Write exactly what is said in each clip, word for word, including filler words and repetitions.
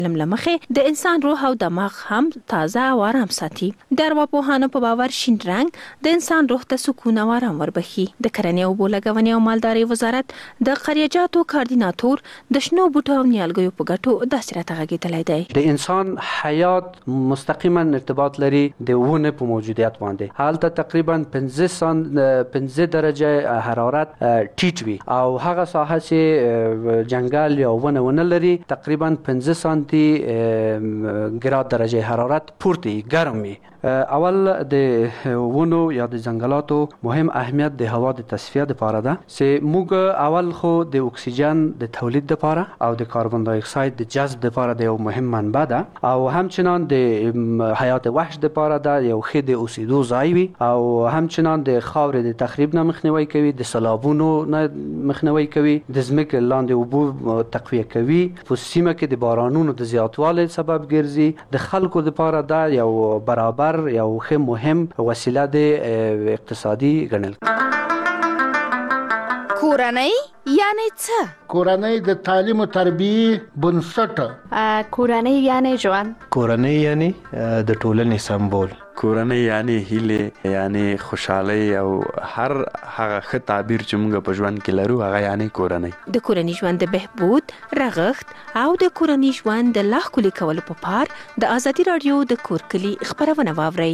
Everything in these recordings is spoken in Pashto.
لملمخه د انسان روح او دماغ هم تازه او آرام ساتي. د ارواپوهانو په باور شین رنګ د انسان روح ته سکون او آرام وربخي. د کرنې او بولګونې او مالدارۍ وزارت د قریجاتو کوارډیناتور د شنو بوټو او نیالګیو په ګټو داسې راته غږېدلی دی. د انسان حیات مستقیما ارتباط لري د ونه په موجودیت باندې. هلته تقریبا پنځه سان پنځه درجه حرارت ټیټ وي او هغه ساحه چې جنگل یا ونه ونه لري تقریبا پنځه سانتي ګراد درجه حرارت پورته ګرم وي. اول د ونو یا د ځنګلاتو مهم اهمیت د هوا د تصفیه لپاره ده چې موږ اول خو د اکسیجن د تولید لپاره او د کاربن دای اکساید د جذب لپاره د یو مهم منبع ده او همچنان د حیات وحش لپاره ده یو ښه د اوسېدو ځای وي او همچنان د خاورې د تخریب نه مخنیوي کوي، د سیلابونو نه مخنیوي کوي، د ځمکې لاندې اوبو تقویه کوي، په سیمه کې د بارانونو د زیاتوالي سبب ګرځي. د خلکو لپاره ده یو برابر یو ښه مهم وسیله د اقتصادي ګڼل. کورنۍ یعنی څه؟ کورنۍ د تعلیم او تربیې بنسټ. کورنۍ یعنی ژوند. کورنۍ یعنی د ټولنې سمبول. کورنۍ یعنی هیله یعنی خوشحالي او هر هغه ښه تعبیر چې موږ په ژوند کې لرو هغه یعنی کورنۍ. د کورنۍ ژوند د بهبود، رغښت او د کورنۍ ژوند د لا ښکلي کولو په پار د ازادي راډیو د کور کلي خبرونه واورئ.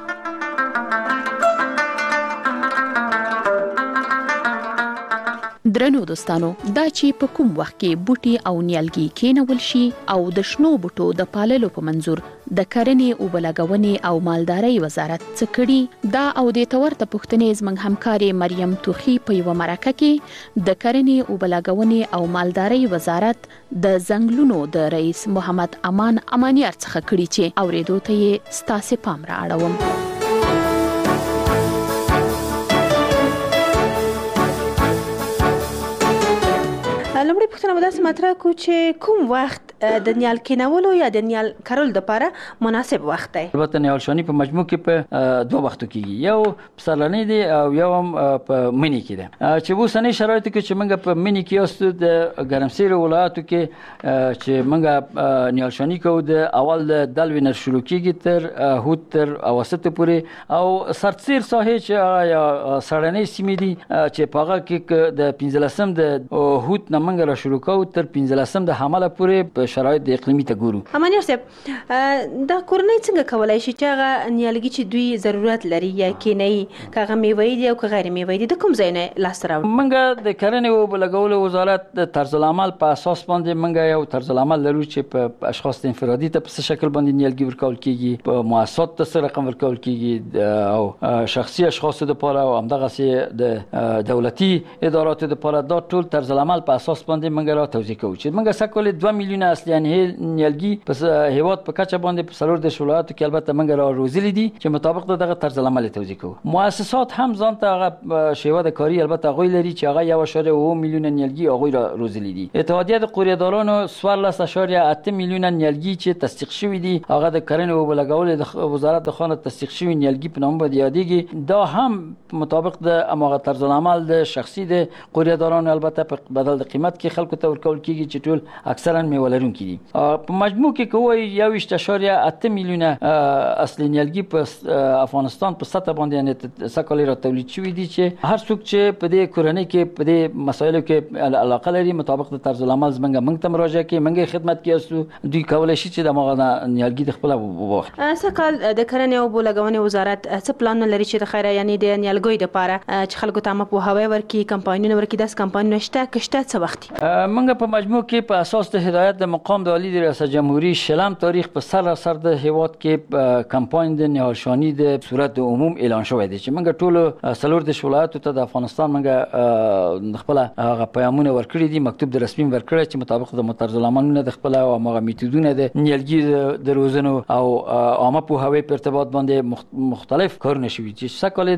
درنو دوستانو، دا چې په کوم وخت کې بوټي او نیالګي کېنول شي او د شنو بوټو د پاللو په منظور د کرنې او بلګونې او مالدارۍ وزارت څه کړي دا او د تورته پښتنې زمنګ همکاري مریم توخي په یو مرکه کې د کرنې او بلګونې او مالدارۍ وزارت د زنګلونو د رئیس محمد امان امانیار څخه کړي چې اوریدو ته یې ستاسو پام را اړوم. لومړی پوښتنه به داسې مطرح کړو چې کوم وخت د نیال کینولو یا د نیال کرلو لپاره مناسب وخت دی؟ البته نیالشاني په مجموع کې په دوه وختو کېږي، یو پسرلنی دی او یو هم په مني کې دی. چې اوسنۍ شرایطو کې چې موږ په مني کې یاستو د ګرمسیرو ولایاتو کې چې موږ نیالشاني کوو د اول د دلوي نه شروع کېږي تر هود تر اواسطو پورې او سرتسیر ساحې چې یا سړنۍ سیمې دي چې په هغه کې د پنځلسم د هود نه موږ را شروع کوو تر پنځلسم د حمله پورې په شرایط د اقلیمي ته ګورو. امانیار صاحب، دا کورنۍ څنګه کولای شي چې هغه نیالګي چې دوی ضرورت لري یا کینې کاغه میوې دي او که غیر میوې دي د کوم ځای نه لاس راوړي؟ موږ د کرنې او بلګولو وزارت د طرز العمل په اساس باندې موږ یو طرز العمل لرو چې په اشخاص انفرادي ته په شکل باندې نیالګي ورکول کیږي، په مؤسسات ته سره رقم ورکول کیږي او شخصي اشخاص لپاره او همدغه سي د دولتي اداراتو لپاره دا ټول طرز العمل په اساس باندې موږ را توضیح کوو چې موږ سکول دوه میلیونه اصلي نیالګي په هیواد په کچه باندې په څلور د ولایاتو کې البته موږ را روزلي دي چې مطابق دغه طرز العمل توضیح کوو. مؤسسات هم ځان ته هغه شیوه د کاری البته غوي لري چې هغه یو اشاریه اوه میلیونه نیالګي هغه را روزلي دي. اتحادیه د قوریدارانو څوارلس اشاریه اته میلیونه نیالګي چې تصدیق شوی دي هغه د کرنې او بلګولو د وزارت د خانه تصدیق شوی نیالګي په نوم باندې یادېږي. دا هم مطابق د امغه طرز العمل د شخصي د قوریدارانو البته په بدل د قیمت کې خلکو ته ورکول کیږي چې ټول اکثرا میوه لرونکي دي. په مجموع کې کوی یو اشتشاریه اته میلیونه اصلي نیالګي په افغانستان په سطح باندې یعنی سکالي را تولید شوی دي چې هر څوک چې په دې کورنۍ کې په دې مسایلو کې علاقه لري مطابق د طرز العمل زمنګ موږ ته مراجعه کوي، موږ خدمت کوي، دوی کولای شي چې د مغه نیالګي د خپل وخت. سکال د کرنې او بولګونې وزارت څه پلان لري چې د خیره یعنی د نیالګیو لپاره چې خلکو ته په هوا ورکي کمپاینونه ورکي داس کمپاینونه شته کشته څه وخت؟ موږ په مجموع کې په اساس د هدایت د مقام د عالی ریاست جمهوریت شلم تاریخ په سر سر د هیواد کې کمپاین د نیالشاني د صورت عموم اعلان شوی دی چې موږ ټول څلور د ولایاتو ته د افغانستان موږ خپل هغه پیغامونه ورکړي دي، مکتوب د رسمي ورکړی چې مطابق د طرز العملونه د خپل او هغه میتودونه د نیالګي د روزنو او عامه پوهاوی په ارتباط باندې مختلف کارونه شوي چې سکل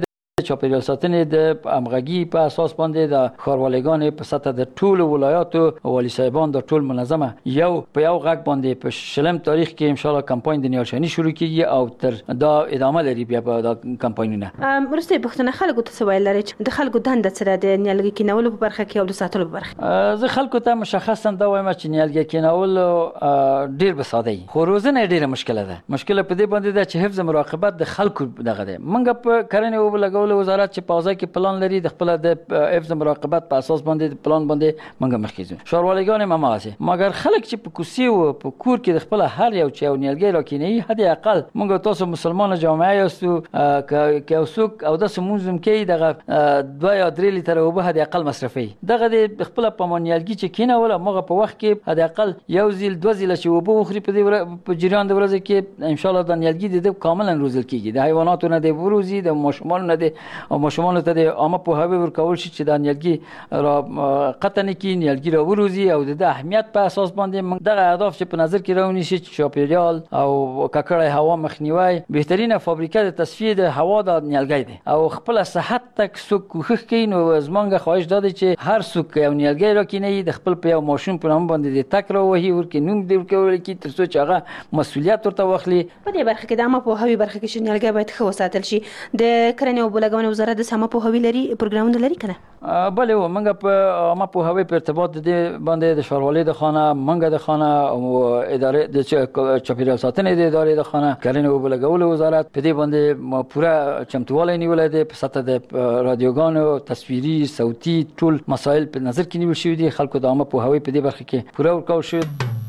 چاپیریال ساتنې د همغږي په اساس باندې د ښاروالګانو په سطح د ټولو ولایاتو والي صاحبان د ټول منظمه یو په یو غږ باندې په شلم تاریخ کې ان شاء الله کمپاین د نیالشنی شروع کیږي او تر دا ادامه لري بیا په دا کمپاینونه. ورسته پښتنه خلکو ته سوال لري چې د خلکو دنده سره د نیالګي کینولو په برخه کې او د ساتلو په برخه. زه خلکو ته مشخصا دا وایم چې نیالګي کینول ډیر به ساده وي خو روزنه ډیره مشکله ده. مشکله په دې باندې ده چې حفظ مراقبت د خلکو دغه ده. منګه په کرنې او لګولو وزارت چې په ځای کې پلان لري د خپل د حفظ مراقبت په اساس باندې پلان باندې منګه مخکې ځو ښاروالګان هم ماسه مګر خلک چې په کوسي او په کور کې د خپل هر یو چې نیالګي راکینی حد اقل منګه تاسو مسلمان جامعه یاستو که اوسوک او د سمونزم کې دغه دوه یا درې لیتر اوبه حد اقل مصرفي دغه د خپل په نیالګي چې کینه ولا مغه په وخت کې حد اقل یو زیل دوه زیل چې اوبه وخوري په دې په جریان د ورځې کې ان شاء الله د نیالګي د کاملا روزل کیږي د حیواناتو نه د وروزي د ماشومان نه د او ماشومان ته د عامه په هوی ورکول شي چې د نیالګي را قطن کې نیالګي را وروزي او د اهمیت په اساس باندې دغه اهداف چې په نظر کې راونی شي چې چاپیریال او ککړې هوا مخنیوي بهترینه فابریکه د تصفیه د هوا د نیالګي دی او خپل صحت تک څوک کوښښ کوي نو زمونږ خواهش ده چې هر څوک یو نیالګي راکینی د خپل په یو ماشوم په نوم باندې د تک راوهي ورکې نوم دی ورکول کی تر څو چې هغه مسؤلیت ورته واخلي. په دې برخه کې د عامه په هوی برخه کې نیالګي باید خو ساتل شي. د کرنې او بلګونې وزارت د سمه په هوی لري پروګرامونه لري کنه؟ بله و منګه په عامه په هوی په ارتباط د باندې د ښاروالۍ د خانه منګه د خانه او اداره د چاپیریال ساتنې د ادارې د خانه کرنې او بلګولو وزارت په دې باندې پوره چمتووالی نیولای دی په سطح د رادیوګانو تصویري صوتي ټول مسایل په نظر کې نیول شوی دي. خلکو د عامه په هوی په دې برخه کې پوره ورکول شوی.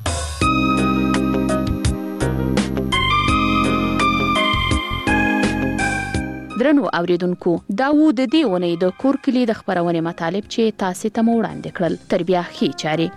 درنو اوریدونکو دا و د دې ونې د کور کلی د خبرونه مطالب چې تاسو ته وړاندې کړل تر بیا خې چاري.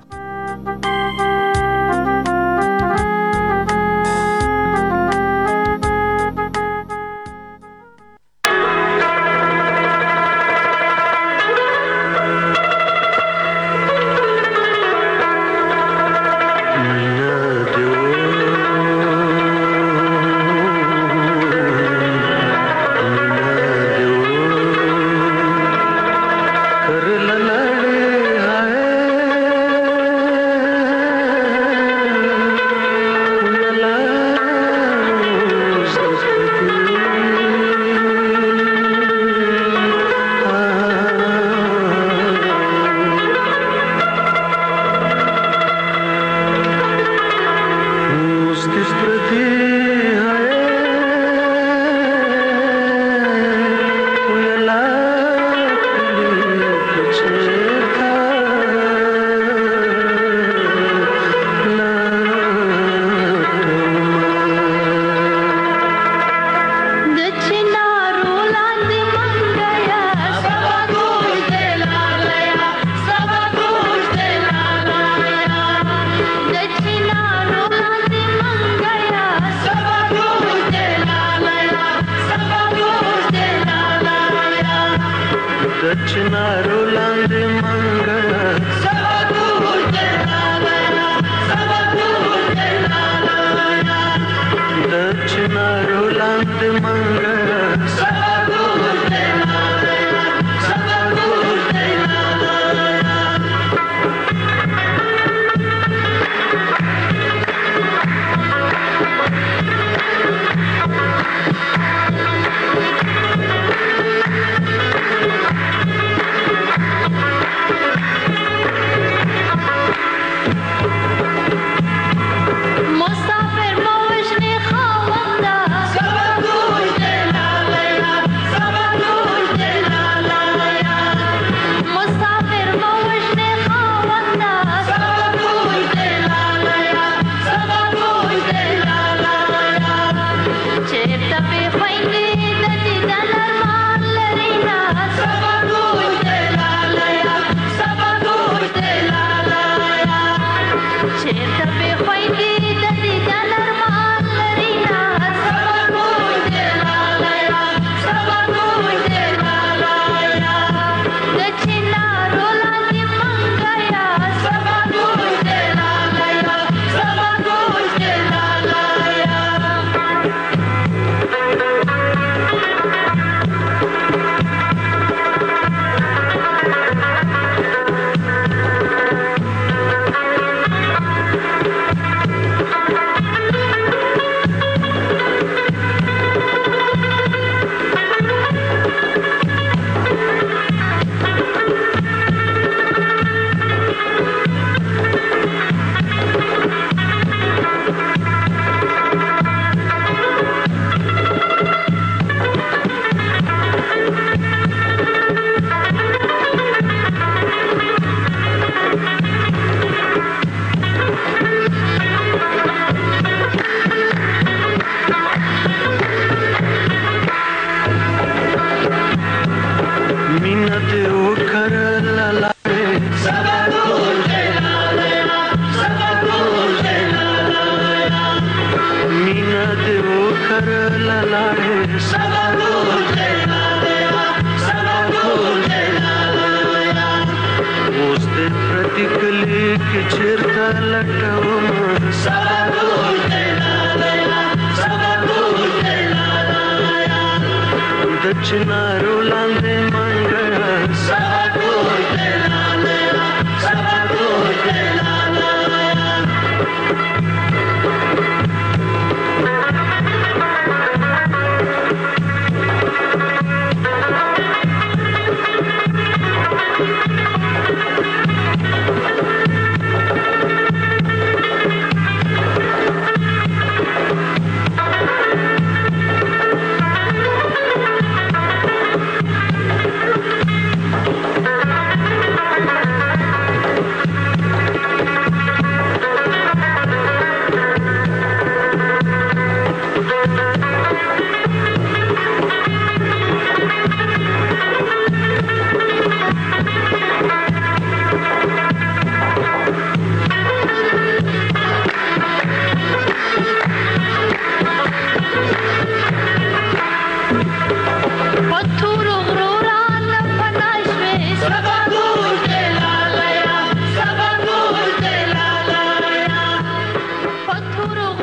پر لاړې سبا ټول جلالیا سبا ټول جلالیا اوس دې پرتی کلی کې چیرته لټوم سبا ټول جلالیا سبا ټول جلالیا د چنارو لاندې